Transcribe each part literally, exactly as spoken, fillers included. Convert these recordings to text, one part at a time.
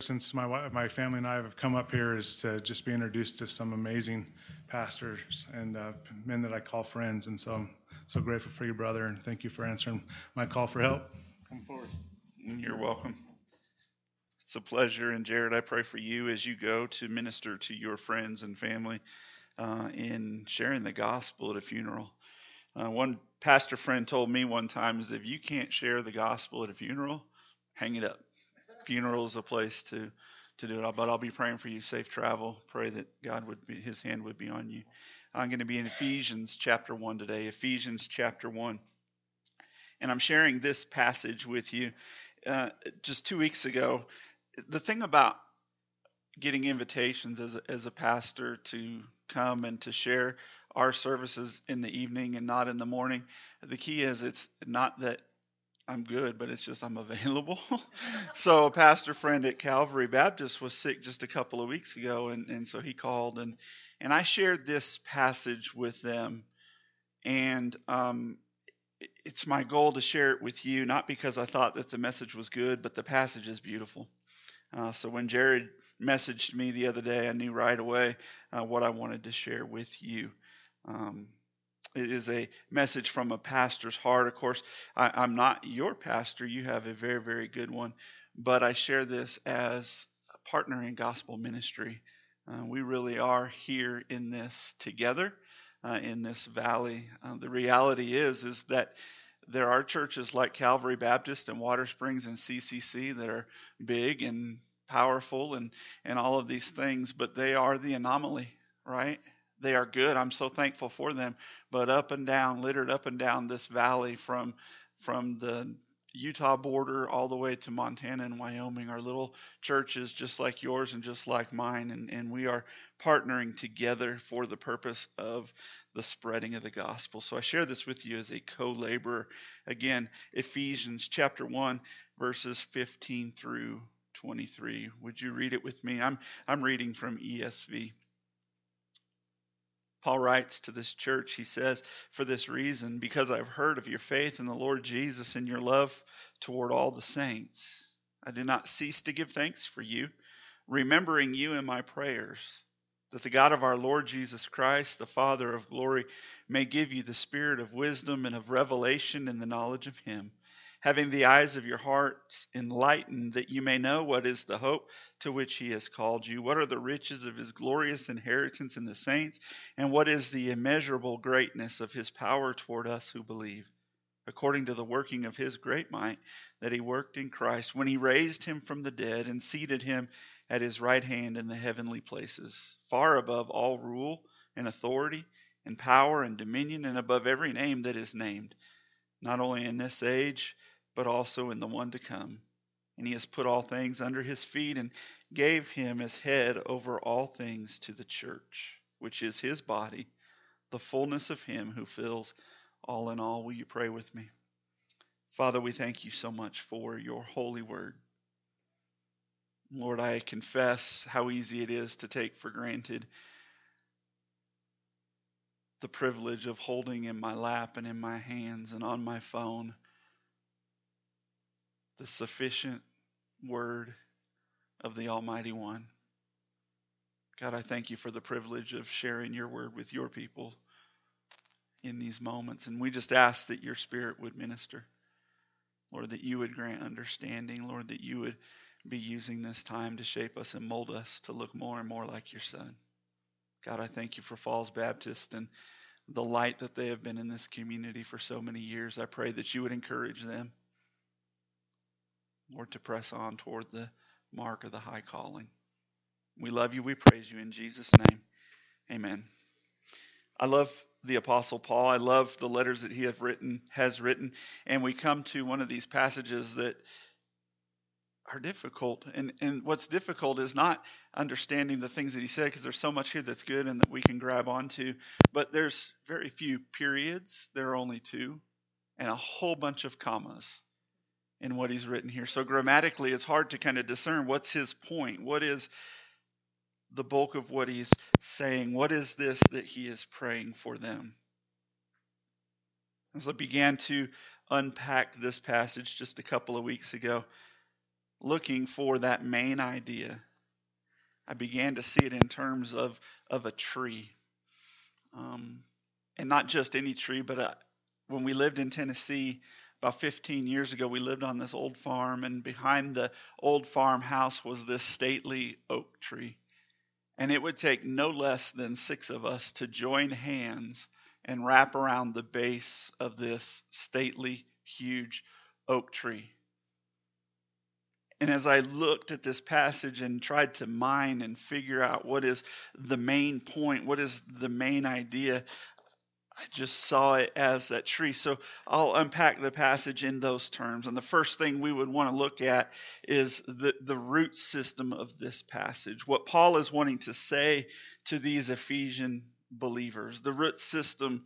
since my wife, my family and I have come up here is to just be introduced to some amazing pastors and uh, men that I call friends. And so I'm so grateful for you, brother, and thank you for answering my call for help. Come forward. You're welcome. It's a pleasure. And Jared, I pray for you as you go to minister to your friends and family uh, in sharing the gospel at a funeral. Uh, one pastor friend told me one time is if you can't share the gospel at a funeral, hang it up. Funeral is a place to to do it. But I'll be praying for you. Safe travel. Pray that God would be, His hand would be on you. I'm going to be in Ephesians chapter one today. Ephesians chapter one, and I'm sharing this passage with you. Uh, just two weeks ago, the thing about getting invitations as a, as a pastor to come and to share our services in the evening and not in the morning, the key is it's not that I'm good, but it's just I'm available. So a pastor friend at Calvary Baptist was sick just a couple of weeks ago, and, and so he called, and, and I shared this passage with them, and um, it's my goal to share it with you, not because I thought that the message was good, but the passage is beautiful. Uh, so when Jared messaged me the other day, I knew right away uh, what I wanted to share with you. Um, it is a message from a pastor's heart. Of course, I, I'm not your pastor. You have a very, very good one. But I share this as a partner in gospel ministry. Uh, we really are here in this together, uh, in this valley. Uh, the reality is, is that there are churches like Calvary Baptist and Water Springs and C C C that are big and powerful and, and all of these things, but they are the anomaly, right? They are good. I'm so thankful for them. But up and down, littered up and down this valley from from the Utah border all the way to Montana and Wyoming are little churches just like yours and just like mine. And, and we are partnering together for the purpose of the spreading of the gospel. So I share this with you as a co-laborer. Again, Ephesians chapter one, verses fifteen through twenty-three. Would you read it with me? I'm I'm reading from E S V. Paul writes to this church, he says, for this reason, because I've heard of your faith in the Lord Jesus and your love toward all the saints, I do not cease to give thanks for you, remembering you in my prayers, that the God of our Lord Jesus Christ, the Father of glory, may give you the spirit of wisdom and of revelation in the knowledge of him, having the eyes of your hearts enlightened, that you may know what is the hope to which he has called you, what are the riches of his glorious inheritance in the saints, and what is the immeasurable greatness of his power toward us who believe, according to the working of his great might that he worked in Christ, when he raised him from the dead and seated him at his right hand in the heavenly places, far above all rule and authority and power and dominion, and above every name that is named, not only in this age, but also in the one to come. And he has put all things under his feet and gave him as head over all things to the church, which is his body, the fullness of him who fills all in all. Will you pray with me? Father, we thank you so much for your holy word. Lord, I confess how easy it is to take for granted the privilege of holding in my lap and in my hands and on my phone the sufficient word of the Almighty One. God, I thank you for the privilege of sharing your word with your people in these moments. And we just ask that your Spirit would minister. Lord, that you would grant understanding. Lord, that you would be using this time to shape us and mold us to look more and more like your Son. God, I thank you for Falls Baptist and the light that they have been in this community for so many years. I pray that you would encourage them, Lord, to press on toward the mark of the high calling. We love you. We praise you in Jesus' name. Amen. I love the Apostle Paul. I love the letters that he have written, has written. And we come to one of these passages that are difficult. And, and what's difficult is not understanding the things that he said, because there's so much here that's good and that we can grab onto. But there's very few periods. There are only two. And a whole bunch of commas in what he's written here. So grammatically, it's hard to kind of discern what's his point. What is the bulk of what he's saying? What is this that he is praying for them? As I began to unpack this passage just a couple of weeks ago, looking for that main idea, I began to see it in terms of, of a tree. Um, and not just any tree, but a, when we lived in Tennessee about fifteen years ago, we lived on this old farm, and behind the old farmhouse was this stately oak tree. And it would take no less than six of us to join hands and wrap around the base of this stately, huge oak tree. And as I looked at this passage and tried to mine and figure out what is the main point, what is the main idea, I just saw it as that tree. So I'll unpack the passage in those terms. And the first thing we would want to look at is the, the root system of this passage. What Paul is wanting to say to these Ephesian believers. The root system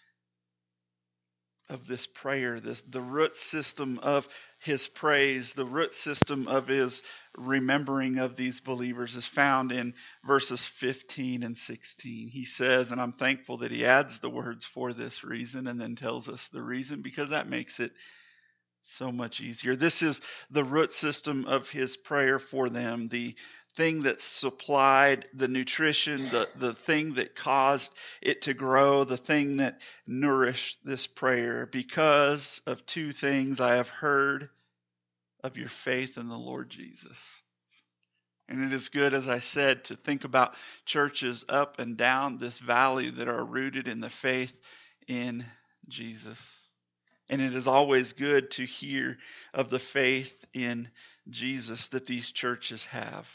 of this prayer, this the root system of his praise, the root system of his remembering of these believers is found in verses fifteen and sixteen. He says, and I'm thankful that he adds the words "for this reason" and then tells us the reason, because that makes it so much easier. This is the root system of his prayer for them, the thing that supplied the nutrition, the, the thing that caused it to grow, the thing that nourished this prayer. Because of two things I have heard of your faith in the Lord Jesus. And it is good, as I said, to think about churches up and down this valley that are rooted in the faith in Jesus. And it is always good to hear of the faith in Jesus that these churches have.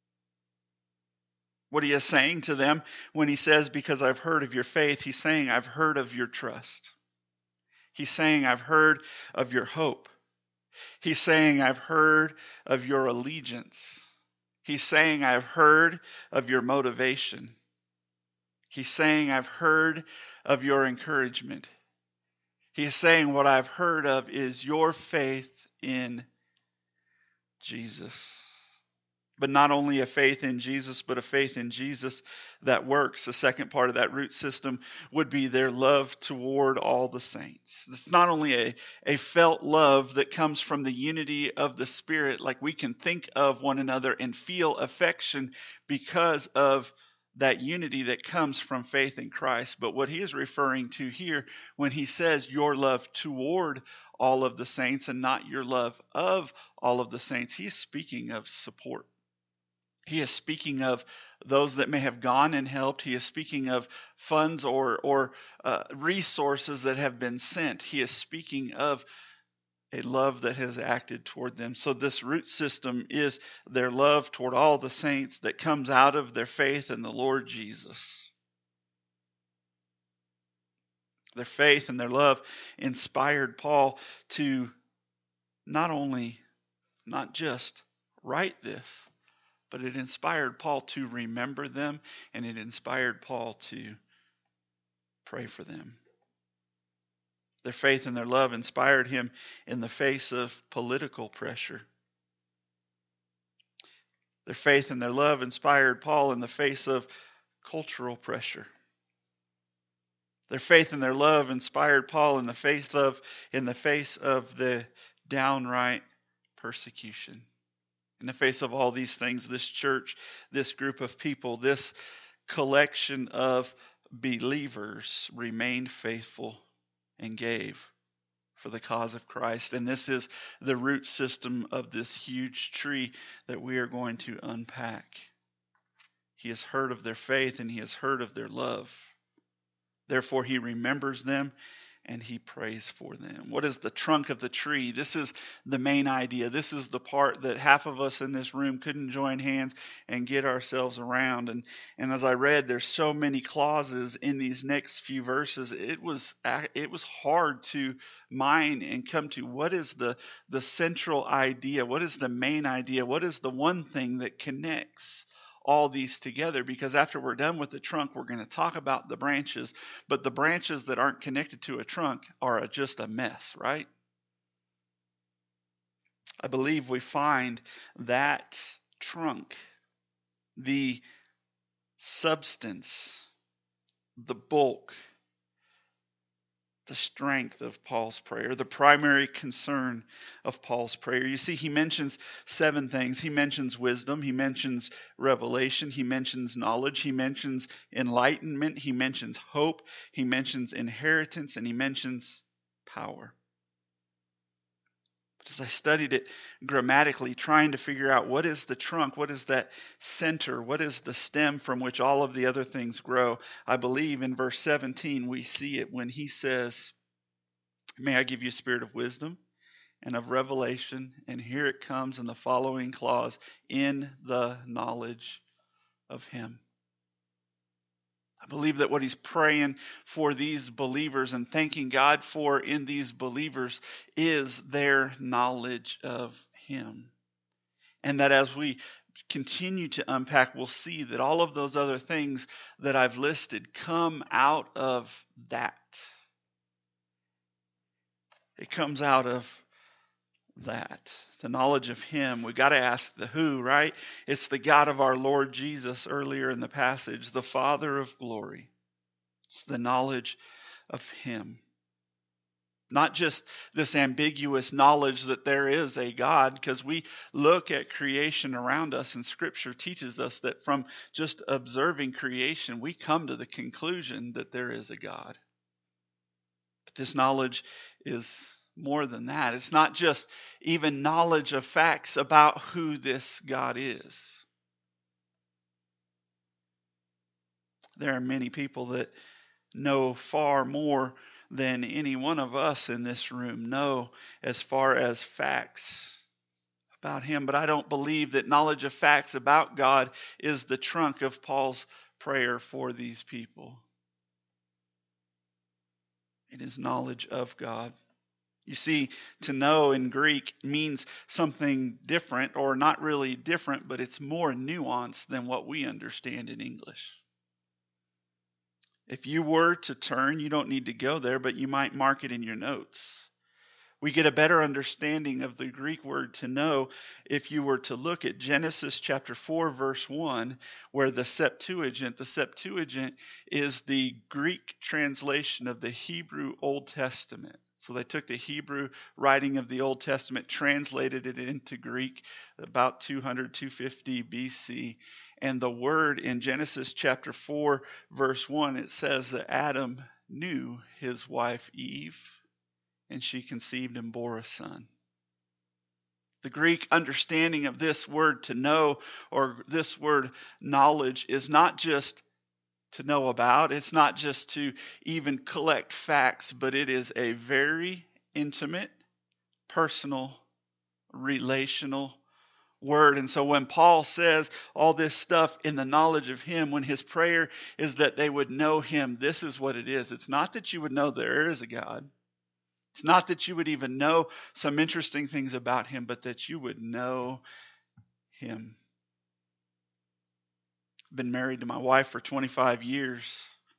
What he is saying to them when he says, because I've heard of your faith, he's saying, I've heard of your trust. He's saying, I've heard of your hope. He's saying, I've heard of your allegiance. He's saying, I've heard of your motivation. He's saying, I've heard of your encouragement. He's saying, what I've heard of is your faith in Jesus. But not only a faith in Jesus, but a faith in Jesus that works. The second part of that root system would be their love toward all the saints. It's not only a, a felt love that comes from the unity of the Spirit, like we can think of one another and feel affection because of that unity that comes from faith in Christ. But what he is referring to here when he says your love toward all of the saints and not your love of all of the saints, he's speaking of support. He is speaking of those that may have gone and helped. He is speaking of funds or, or uh, resources that have been sent. He is speaking of a love that has acted toward them. So this root system is their love toward all the saints that comes out of their faith in the Lord Jesus. Their faith and their love inspired Paul to not only, not just write this, but it inspired Paul to remember them, and it inspired Paul to pray for them. Their faith and their love inspired him in the face of political pressure. Their faith and their love inspired Paul in the face of cultural pressure. Their faith and their love inspired Paul in the face of in the face of the downright persecution. In the face of all these things, this church, this group of people, this collection of believers remained faithful and gave for the cause of Christ. And this is the root system of this huge tree that we are going to unpack. He has heard of their faith and he has heard of their love. Therefore, he remembers them and he prays for them. What is the trunk of the tree? This is the main idea. This is the part that half of us in this room couldn't join hands and get ourselves around. And, and as I read, there's so many clauses in these next few verses. It was it was hard to mine and come to what is the, the central idea? What is the main idea? What is the one thing that connects all these together? Because after we're done with the trunk, we're going to talk about the branches, but the branches that aren't connected to a trunk are just a mess, right? I believe we find that trunk, the substance, the bulk, the strength of Paul's prayer, the primary concern of Paul's prayer. You see, he mentions seven things. He mentions wisdom. He mentions revelation. He mentions knowledge. He mentions enlightenment. He mentions hope. He mentions inheritance. And he mentions power. But as I studied it grammatically, trying to figure out what is the trunk, what is that center, what is the stem from which all of the other things grow, I believe in verse seventeen we see it when he says, may I give you a spirit of wisdom and of revelation. And here it comes in the following clause, in the knowledge of him. I believe that what he's praying for these believers and thanking God for in these believers is their knowledge of him. And that as we continue to unpack, we'll see that all of those other things that I've listed come out of that. It comes out of that. The knowledge of him. We got to ask the who, right? It's the God of our Lord Jesus earlier in the passage, the Father of glory. It's the knowledge of him. Not just this ambiguous knowledge that there is a God, because we look at creation around us and Scripture teaches us that from just observing creation, we come to the conclusion that there is a God. But this knowledge is more than that. It's not just even knowledge of facts about who this God is. There are many people that know far more than any one of us in this room know as far as facts about him. But I don't believe that knowledge of facts about God is the trunk of Paul's prayer for these people. It is knowledge of God. You see, to know in Greek means something different, or not really different, but it's more nuanced than what we understand in English. If you were to turn, you don't need to go there, but you might mark it in your notes. We get a better understanding of the Greek word to know if you were to look at Genesis chapter four, verse one, where the Septuagint, the Septuagint is the Greek translation of the Hebrew Old Testament. So they took the Hebrew writing of the Old Testament, translated it into Greek about two hundred, two fifty B C. And the word in Genesis chapter four, verse one, it says that Adam knew his wife Eve, and she conceived and bore a son. The Greek understanding of this word to know, or this word knowledge, is not just to know about. It's not just to even collect facts, but it is a very intimate, personal, relational word. And so when Paul says all this stuff in the knowledge of him, when his prayer is that they would know him, this is what it is. It's not that you would know there is a God. It's not that you would even know some interesting things about him, but that you would know him. I've been married to my wife for twenty-five years.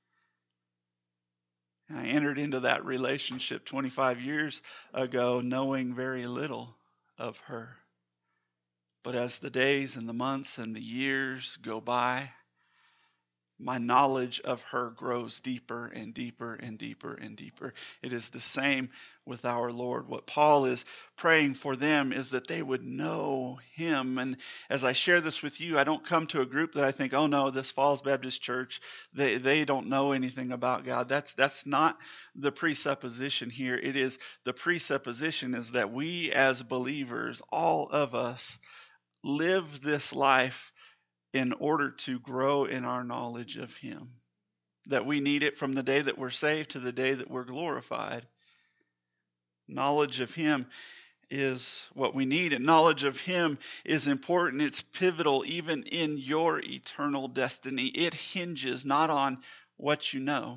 And I entered into that relationship twenty-five years ago knowing very little of her. But as the days and the months and the years go by, my knowledge of her grows deeper and deeper and deeper and deeper. It is the same with our Lord. What Paul is praying for them is that they would know him. And as I share this with you, I don't come to a group that I think, oh no, this Falls Baptist Church, they, they don't know anything about God. That's, that's not the presupposition here. It is the presupposition is that we as believers, all of us, live this life in order to grow in our knowledge of him. That we need it from the day that we're saved to the day that we're glorified. Knowledge of him is what we need. And knowledge of him is important. It's pivotal even in your eternal destiny. It hinges not on what you know,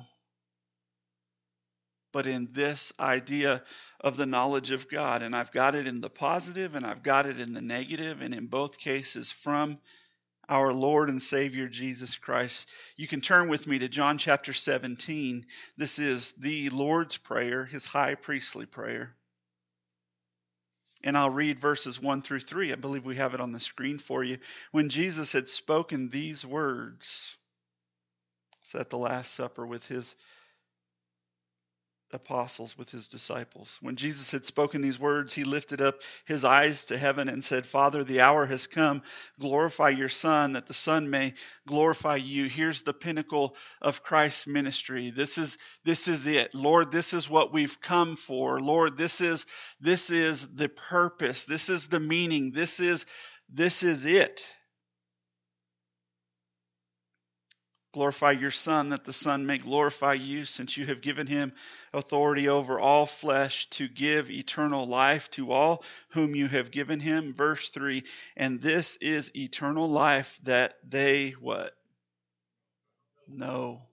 but in this idea of the knowledge of God. And I've got it in the positive and I've got it in the negative, and in both cases from our Lord and Savior Jesus Christ. You can turn with me to John chapter seventeen. This is the Lord's Prayer, his high priestly prayer. And I'll read verses one through three. I believe we have it on the screen for you. When Jesus had spoken these words, it's at the Last Supper with his apostles, with his disciples. When Jesus had spoken these words, he lifted up his eyes to heaven and said, Father, the hour has come. Glorify your Son, that the Son may glorify you. Here's the pinnacle of Christ's ministry. This is this is it. Lord, this is what we've come for. Lord, this is this is the purpose. This is the meaning. This is this is it. Glorify your Son, that the Son may glorify you, since you have given him authority over all flesh to give eternal life to all whom you have given him. Verse three, and this is eternal life, that they what? Know.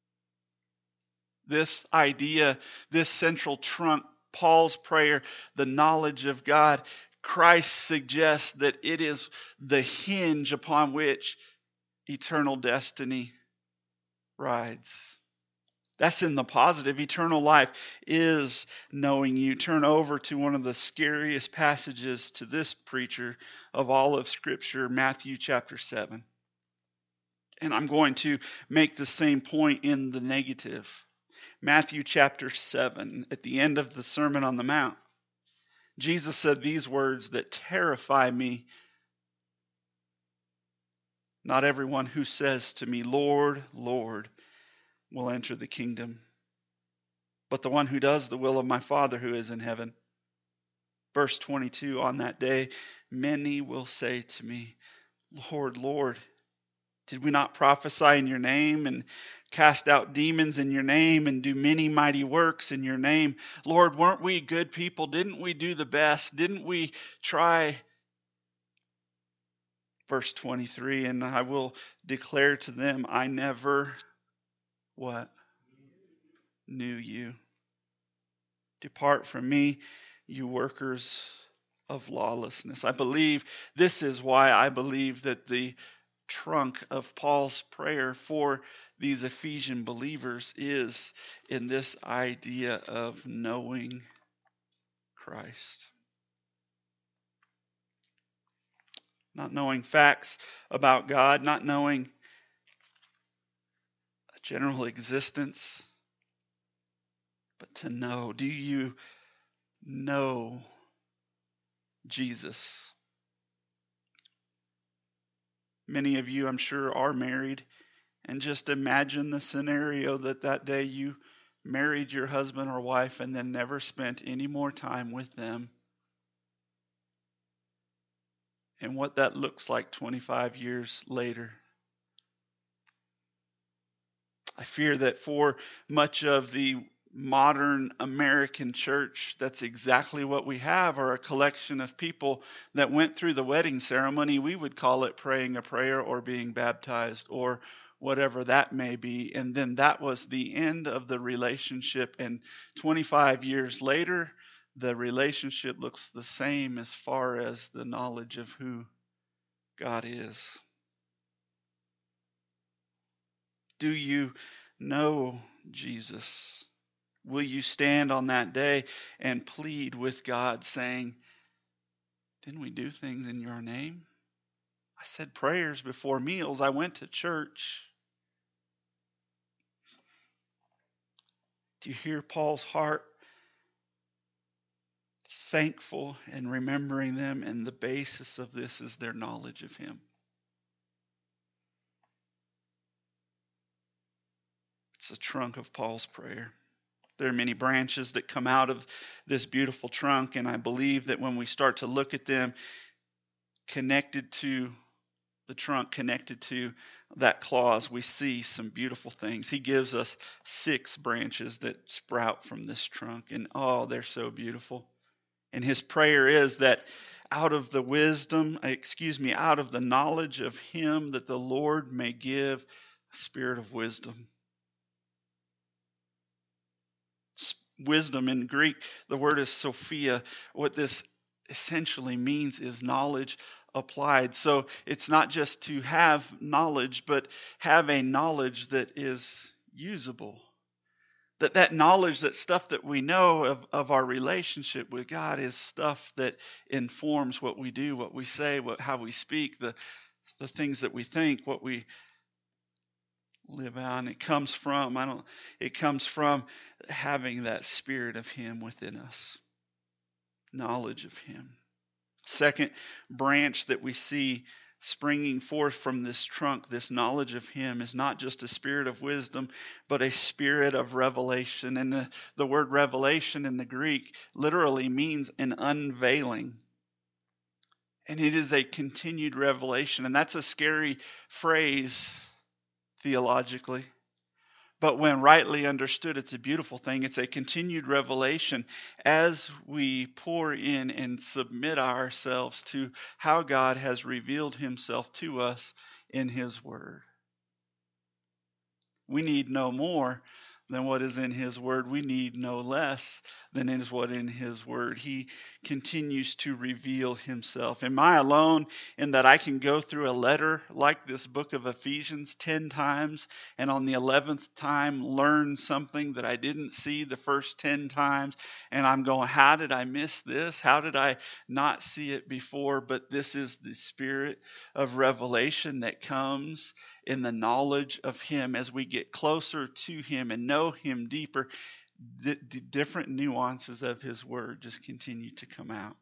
This idea, this central trunk, Paul's prayer, the knowledge of God, Christ suggests that it is the hinge upon which eternal destiny rides. That's in the positive. Eternal life is knowing you. Turn over to one of the scariest passages to this preacher of all of Scripture, Matthew chapter seven. And I'm going to make the same point in the negative. Matthew chapter seven, at the end of the Sermon on the Mount, Jesus said these words that terrify me. Not everyone who says to me, Lord, Lord, will enter the kingdom, but the one who does the will of my Father who is in heaven. Verse twenty-two, on that day, many will say to me, Lord, Lord, did we not prophesy in your name and cast out demons in your name and do many mighty works in your name? Lord, weren't we good people? Didn't we do the best? Didn't we try? Verse twenty-three, and I will declare to them, I never, what? Knew you. Depart from me, you workers of lawlessness. I believe, this is why I believe that the trunk of Paul's prayer for these Ephesian believers is in this idea of knowing Christ. Not knowing facts about God, not knowing a general existence, but to know. Do you know Jesus? Many of you, I'm sure, are married. And just imagine the scenario that that day you married your husband or wife and then never spent any more time with them. And what that looks like twenty-five years later. I fear that for much of the modern American church, that's exactly what we have, are a collection of people that went through the wedding ceremony. We would call it praying a prayer or being baptized or whatever that may be. And then that was the end of the relationship. And twenty-five years later, the relationship looks the same as far as the knowledge of who God is. Do you know Jesus? Will you stand on that day and plead with God saying, didn't we do things in your name? I said prayers before meals. I went to church. Do you hear Paul's heart? Thankful and remembering them, and the basis of this is their knowledge of him. It's the trunk of Paul's prayer. There are many branches that come out of this beautiful trunk, and I believe that when we start to look at them connected to the trunk, connected to that clause, we see some beautiful things. He gives us six branches that sprout from this trunk, and oh, they're so beautiful. And his prayer is that out of the wisdom, excuse me, out of the knowledge of him, that the Lord may give a spirit of wisdom. Wisdom in Greek, the word is Sophia. What this essentially means is knowledge applied. So it's not just to have knowledge, but have a knowledge that is usable. That that knowledge, that stuff that we know of, of our relationship with God is stuff that informs what we do, what we say, what how we speak, the, the things that we think, what we live out. And it comes from, I don't, it comes from having that spirit of Him within us. Knowledge of Him. Second branch that we see springing forth from this trunk, this knowledge of Him, is not just a spirit of wisdom, but a spirit of revelation. And the, the word revelation in the Greek literally means an unveiling. And it is a continued revelation. And that's a scary phrase theologically. But when rightly understood, it's a beautiful thing. It's a continued revelation as we pour in and submit ourselves to how God has revealed Himself to us in His Word. We need no more than what is in His Word. We need no less than is what in His Word. He continues to reveal Himself. Am I alone in that I can go through a letter like this book of Ephesians ten times and on the eleventh time learn something that I didn't see the first ten times, and I'm going, how did I miss this? How did I not see it before? But this is the spirit of revelation that comes in the knowledge of Him as we get closer to Him and know Him deeper. The, the different nuances of His Word just continue to come out.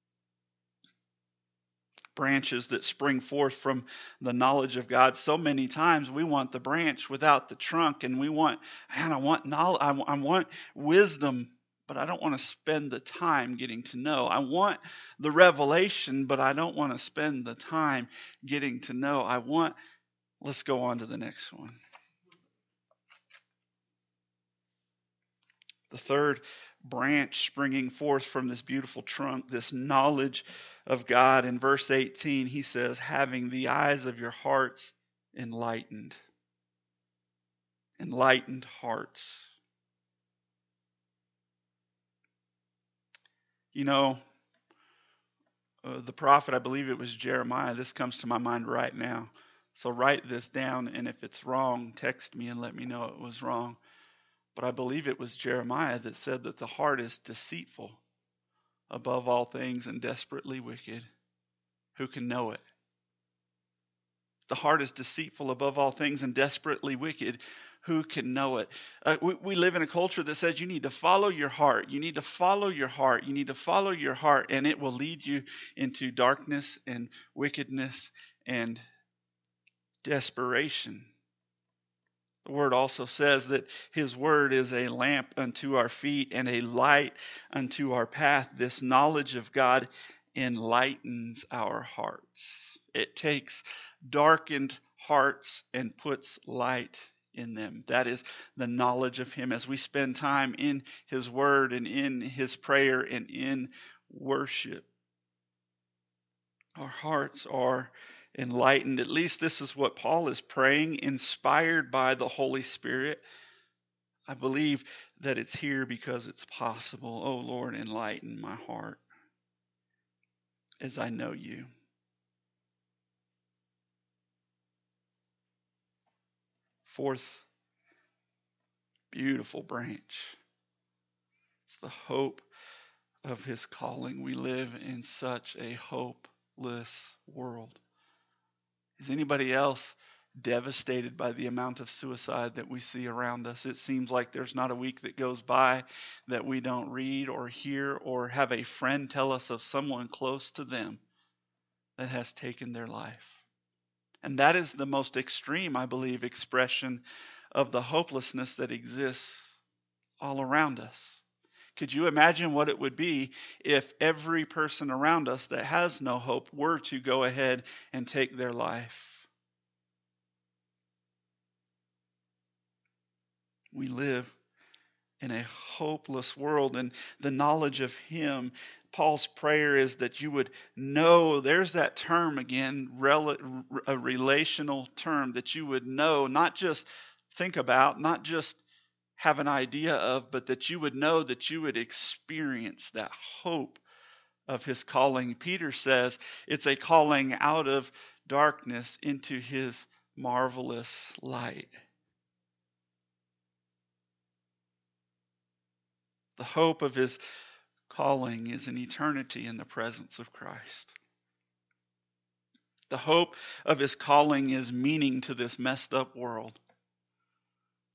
Branches that spring forth from the knowledge of God. So many times we want the branch without the trunk, and we want, man, I want knowledge, I, I want wisdom, but I don't want to spend the time getting to know. I want the revelation, but I don't want to spend the time getting to know. I want, let's go on to the next one. The third branch springing forth from this beautiful trunk, this knowledge of God. In verse eighteen, he says, having the eyes of your hearts enlightened. Enlightened hearts. You know, uh, the prophet, I believe it was Jeremiah, this comes to my mind right now. So write this down, and if it's wrong, text me and let me know it was wrong. But I believe it was Jeremiah that said that the heart is deceitful above all things and desperately wicked. Who can know it? The heart is deceitful above all things and desperately wicked. Who can know it? Uh, we, we live in a culture that says you need to follow your heart. You need to follow your heart. You need to follow your heart, and it will lead you into darkness and wickedness and desperation. The word also says that His Word is a lamp unto our feet and a light unto our path. This knowledge of God enlightens our hearts. It takes darkened hearts and puts light in them. That is the knowledge of Him. As we spend time in His Word and in His prayer and in worship, our hearts are enlightened. At least this is what Paul is praying, inspired by the Holy Spirit. I believe that it's here because it's possible. Oh Lord, enlighten my heart as I know You. Fourth beautiful branch. It's the hope of His calling. We live in such a hopeless world. Is anybody else devastated by the amount of suicide that we see around us? It seems like there's not a week that goes by that we don't read or hear or have a friend tell us of someone close to them that has taken their life. And that is the most extreme, I believe, expression of the hopelessness that exists all around us. Could you imagine what it would be if every person around us that has no hope were to go ahead and take their life? We live in a hopeless world, and the knowledge of Him, Paul's prayer is that you would know, there's that term again, rel- a relational term, that you would know, not just think about, not just have an idea of, but that you would know, that you would experience that hope of His calling. Peter says it's a calling out of darkness into His marvelous light. The hope of His calling is an eternity in the presence of Christ. The hope of His calling is meaning to this messed up world.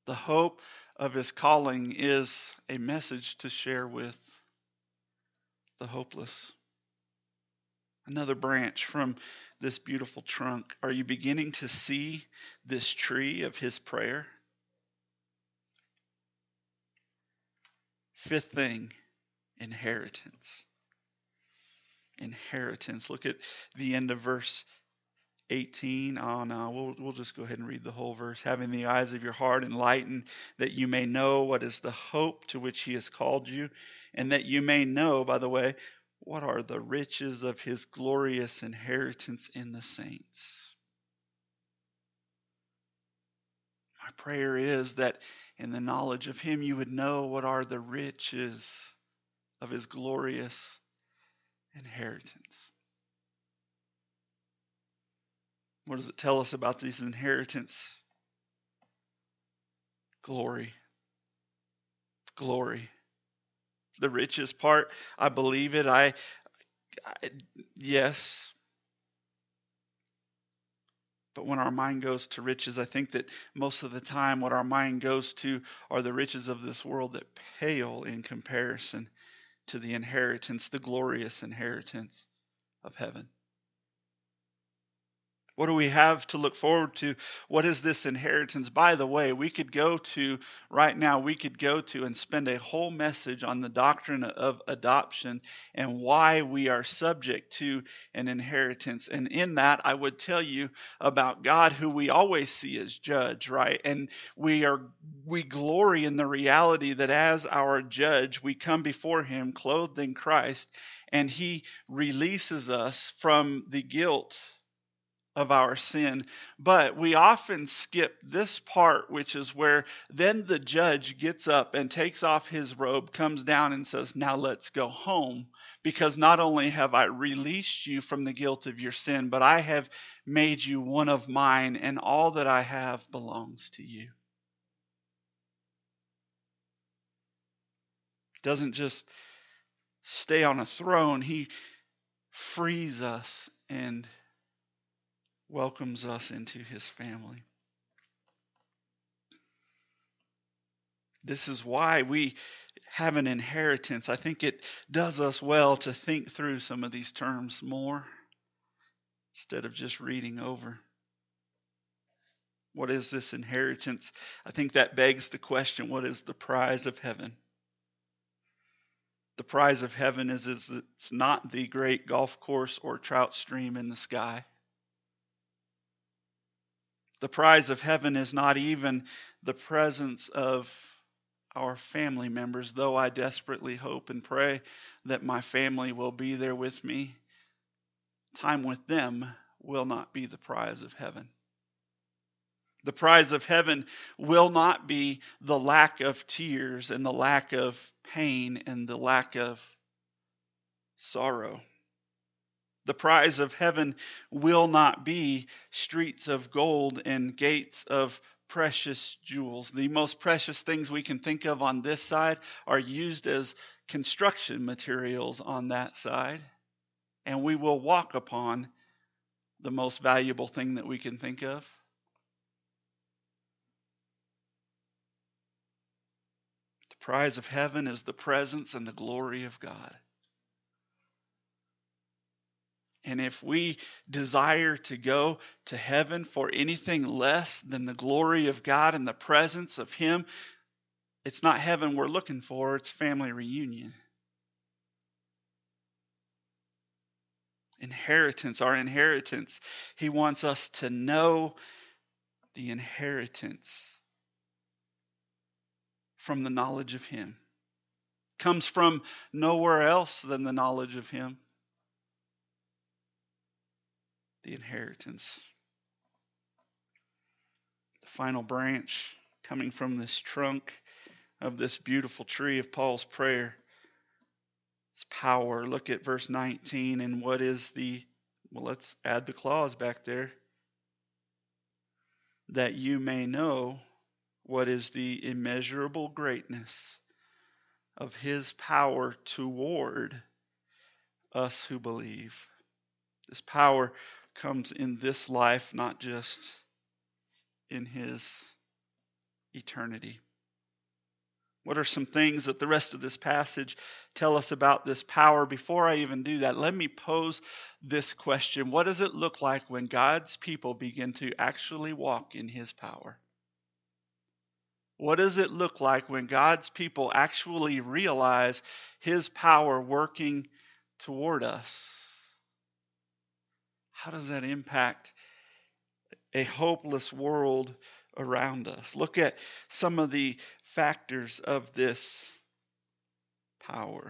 The hope of his calling is a message to share with the hopeless. Another branch from this beautiful trunk. Are you beginning to see this tree of his prayer? Fifth thing, inheritance. Inheritance. Look at the end of verse eighteen. Oh no, we'll, we'll just go ahead and read the whole verse. Having the eyes of your heart enlightened, that you may know what is the hope to which he has called you, and that you may know, by the way, what are the riches of his glorious inheritance in the saints. My prayer is that in the knowledge of him, you would know what are the riches of his glorious inheritance. What does it tell us about this inheritance? Glory. Glory. The riches part, I believe it. I, I yes. But when our mind goes to riches, I think that most of the time what our mind goes to are the riches of this world that pale in comparison to the inheritance, the glorious inheritance of heaven. What do we have to look forward to? What is this inheritance? By the way, we could go to, right now, we could go to and spend a whole message on the doctrine of adoption and why we are subject to an inheritance. And in that, I would tell you about God, who we always see as judge, right? And we are we glory in the reality that as our judge, we come before him clothed in Christ, and he releases us from the guilt of our sin. But we often skip this part, which is where then the judge gets up and takes off his robe, comes down and says, now let's go home, because not only have I released you from the guilt of your sin, but I have made you one of mine, and all that I have belongs to you. Doesn't just stay on a throne. He frees us and welcomes us into his family. This is why we have an inheritance. I think it does us well to think through some of these terms more instead of just reading over. What is this inheritance? I think that begs the question, what is the prize of heaven? The prize of heaven is, is it's not the great golf course or trout stream in the sky. The prize of heaven is not even the presence of our family members, though I desperately hope and pray that my family will be there with me. Time with them will not be the prize of heaven. The prize of heaven will not be the lack of tears and the lack of pain and the lack of sorrow. The prize of heaven will not be streets of gold and gates of precious jewels. The most precious things we can think of on this side are used as construction materials on that side. And we will walk upon the most valuable thing that we can think of. The prize of heaven is the presence and the glory of God. And if we desire to go to heaven for anything less than the glory of God and the presence of him, it's not heaven we're looking for, it's family reunion. Inheritance, our inheritance. He wants us to know the inheritance from the knowledge of him. Comes from nowhere else than the knowledge of him. The inheritance. The final branch coming from this trunk of this beautiful tree of Paul's prayer. It's power. Look at verse nineteen, and what is the, well, let's add the clause back there. That you may know what is the immeasurable greatness of his power toward us who believe. This power comes in this life, not just in his eternity. What are some things that the rest of this passage tell us about this power? Before I even do that, let me pose this question. What does it look like when God's people begin to actually walk in his power? What does it look like when God's people actually realize his power working toward us? How does that impact a hopeless world around us? Look at some of the factors of this power.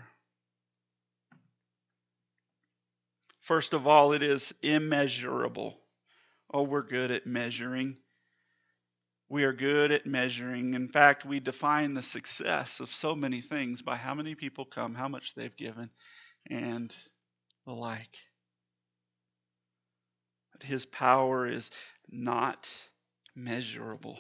First of all, it is immeasurable. Oh, we're good at measuring. We are good at measuring. In fact, we define the success of so many things by how many people come, how much they've given, and the like. But his power is not measurable.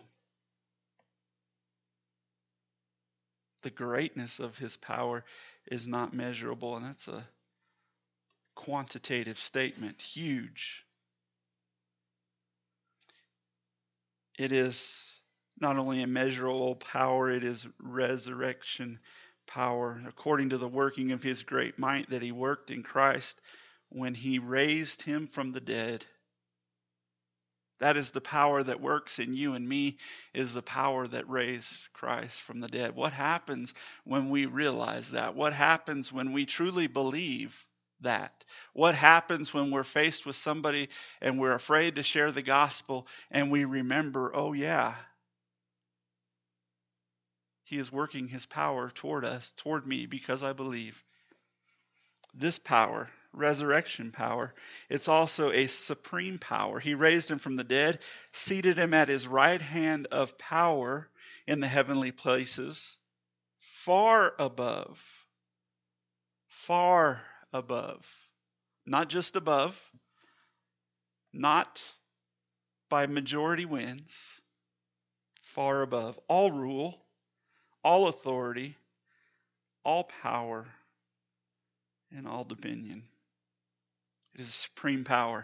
The greatness of his power is not measurable, and that's a quantitative statement, huge. It is not only immeasurable power, it is resurrection power, according to the working of his great might that he worked in Christ when he raised him from the dead. That is the power that works in you and me, is the power that raised Christ from the dead. What happens when we realize that? What happens when we truly believe that? What happens when we're faced with somebody and we're afraid to share the gospel and we remember, oh yeah, he is working his power toward us, toward me, because I believe. This power, resurrection power, it's also a supreme power. He raised him from the dead, seated him at his right hand of power in the heavenly places, far above, far above, not just above, not by majority wins, far above all rule, all authority, all power, and all dominion. It is supreme power.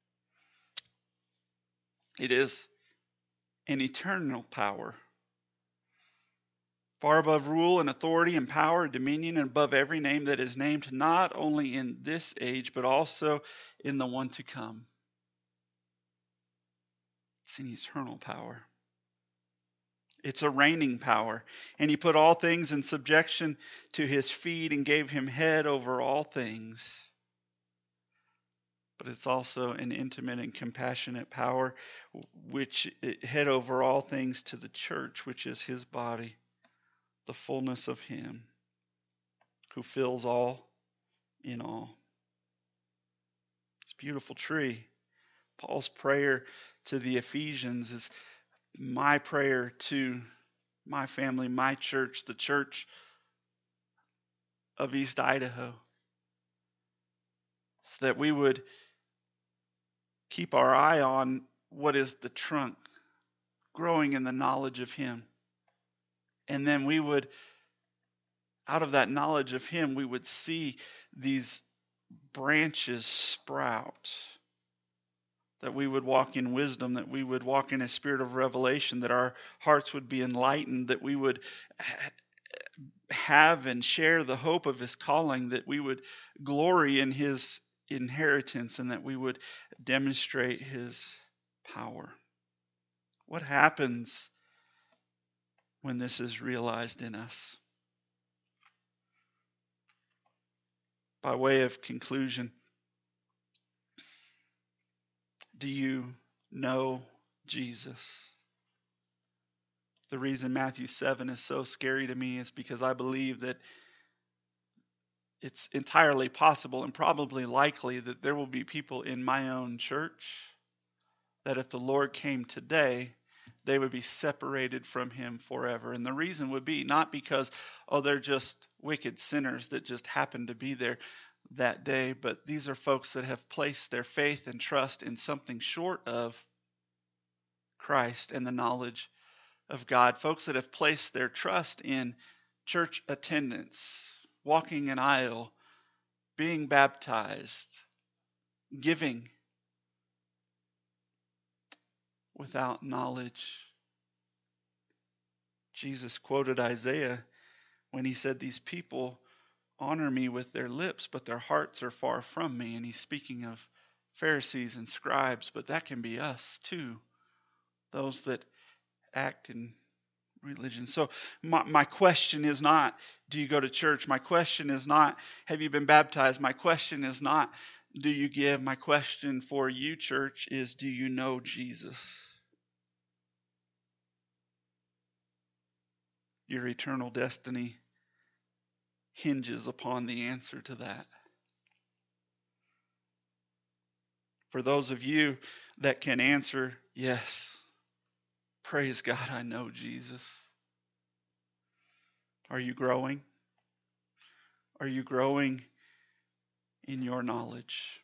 It is an eternal power. Far above rule and authority and power and dominion, and above every name that is named, not only in this age, but also in the one to come. It's an eternal power. It's a reigning power. And he put all things in subjection to his feet and gave him head over all things. But it's also an intimate and compassionate power, which head over all things to the church, which is his body, the fullness of him who fills all in all. It's a beautiful tree. Paul's prayer to the Ephesians is my prayer to my family, my church, the church of East Idaho, so that we would keep our eye on what is the trunk, growing in the knowledge of him. And then we would, out of that knowledge of him, we would see these branches sprout. That we would walk in wisdom, that we would walk in a spirit of revelation, that our hearts would be enlightened, that we would have and share the hope of his calling, that we would glory in his inheritance, and that we would demonstrate his power. What happens when this is realized in us? By way of conclusion, do you know Jesus? The reason Matthew seven is so scary to me is because I believe that it's entirely possible and probably likely that there will be people in my own church that if the Lord came today, they would be separated from him forever. And the reason would be not because, oh, they're just wicked sinners that just happen to be there that day, but these are folks that have placed their faith and trust in something short of Christ and the knowledge of God. Folks that have placed their trust in church attendance, walking an aisle, being baptized, giving, without knowledge Jesus quoted Isaiah when he said, these people honor me with their lips, but their hearts are far from me. And he's speaking of Pharisees and scribes, but that can be us too, those that act in religion. So my, my question is not, do you go to church? My question is not, have you been baptized? My question is not, do you give? My question for you, church, is, do you know Jesus? Your eternal destiny hinges upon the answer to that. For those of you that can answer, yes, praise God, I know Jesus. Are you growing? Are you growing in your knowledge?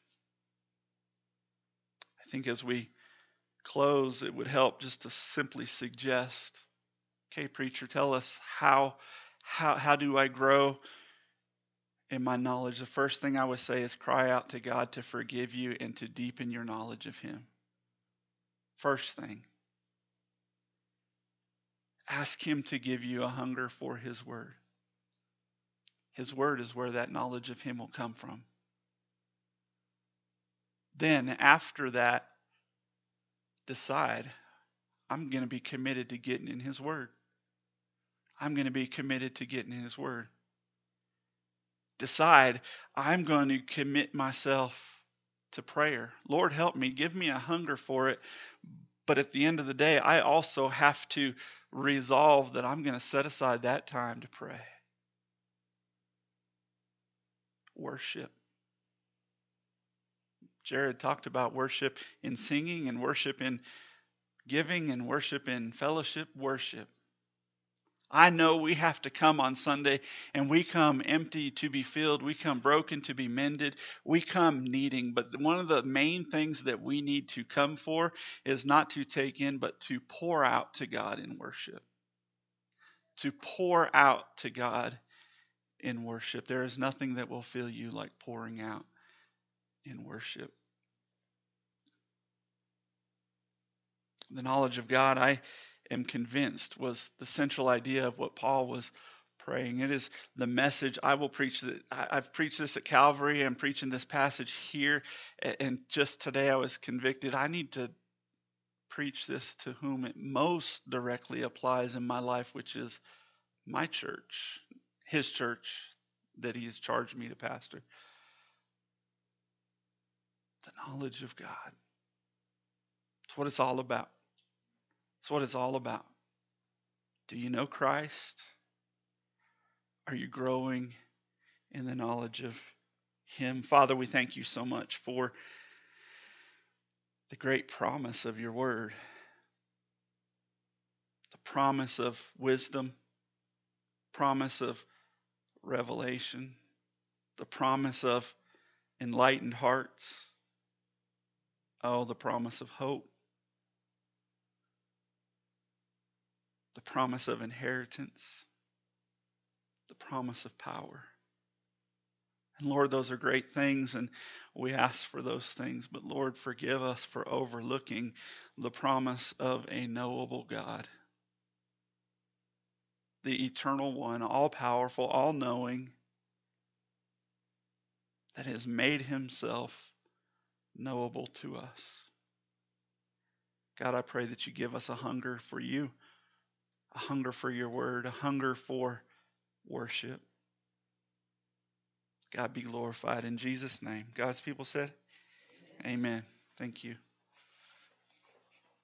I think as we close, it would help just to simply suggest, okay, preacher, tell us how, how, how do I grow in my knowledge? The first thing I would say is cry out to God to forgive you and to deepen your knowledge of Him. First thing. Ask Him to give you a hunger for His Word. His Word is where that knowledge of Him will come from. Then, after that, decide, I'm going to be committed to getting in His Word. I'm going to be committed to getting in His Word. Decide, I'm going to commit myself to prayer. Lord, help me. Give me a hunger for it. But at the end of the day, I also have to resolve that I'm going to set aside that time to pray. Worship. Jared talked about worship in singing and worship in giving and worship in fellowship. Worship. I know we have to come on Sunday and we come empty to be filled. We come broken to be mended. We come needing. But one of the main things that we need to come for is not to take in, but to pour out to God in worship. To pour out to God in worship. There is nothing that will fill you like pouring out in worship. The knowledge of God, I am convinced, was the central idea of what Paul was praying. It is the message. I will preach that. I've preached this at Calvary. I'm preaching this passage here. And just today I was convicted. I need to preach this to whom it most directly applies in my life, which is my church, His church that He's charged me to pastor. The knowledge of God. It's what it's all about. It's what it's all about. Do you know Christ? Are you growing in the knowledge of Him? Father, we thank you so much for the great promise of your word. The promise of wisdom. Promise of revelation. The promise of enlightened hearts. Oh, the promise of hope. The promise of inheritance. The promise of power. And Lord, those are great things, and we ask for those things. But Lord, forgive us for overlooking the promise of a knowable God. The eternal one, all-powerful, all-knowing, that has made Himself knowable to us. God, I pray that you give us a hunger for you, a hunger for your word, a hunger for worship. God be glorified in Jesus' name. God's people said, amen. Thank you.